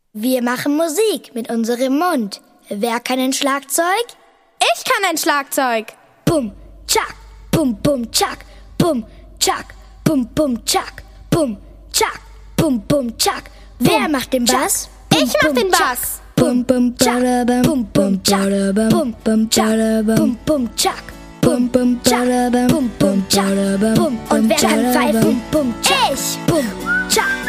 Wir machen Musik mit unserem Mund. Wer kann ein Schlagzeug? Ich kann ein Schlagzeug. Bum, tschak, bum, bum, tschak, bum, tschak, bum, bum, tschak, bum, tschak, bum, bum, tschak. Wer macht den Bass? Ich mach den Bass. Bum, bum, tschak, bum, bum, tschak, bum, bum, tschak, bum, bum, tschak, bum, bum, tschak, bum, bum, tschak, bum. Und wer kann pfeifen? Bum, bum, tschak, Ich. bum, tschak.